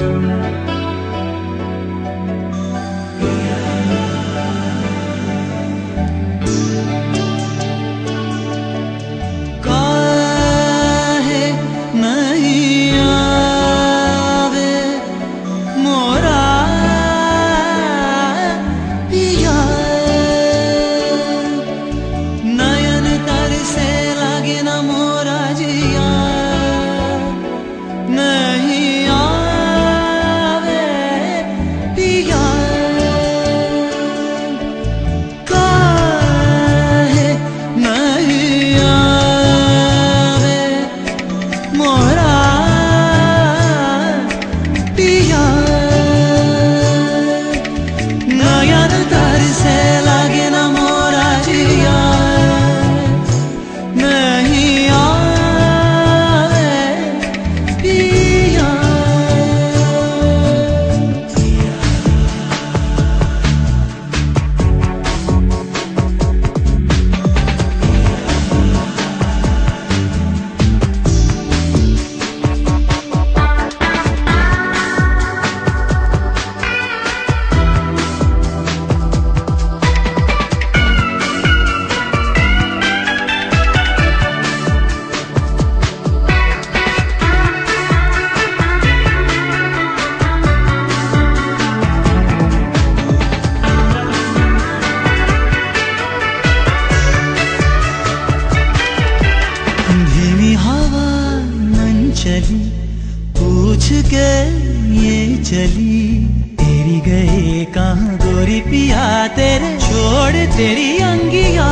चली पूछ के ये चली, तेरी गए कहाँ गोरी पिया तेरे छोड़ तेरी अंगिया।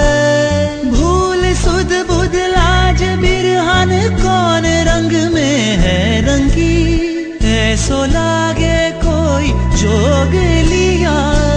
भूल सुध बुध लाज बिरहन कौन रंग में है रंगी, ऐसो लागे कोई जोग लिया।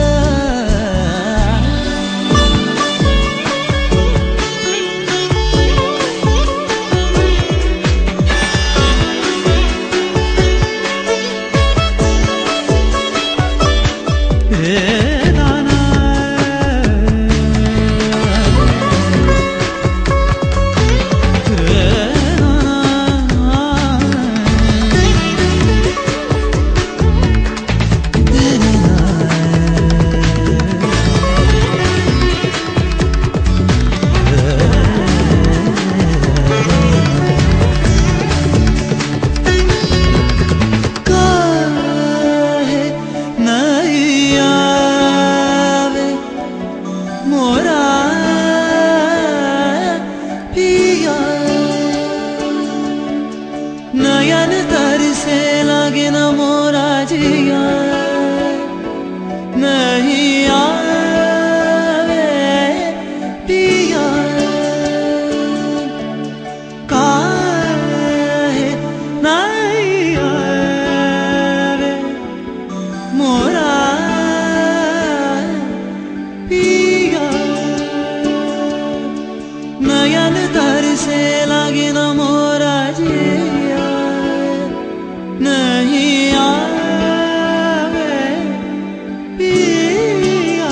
नयन तर से लगे न मोरा जिया, नहीं आवे पिया। काहे नहीं आवे मोरा पिया, नयन तर से लगे न मोरा जिया, नहीं आवे पिया।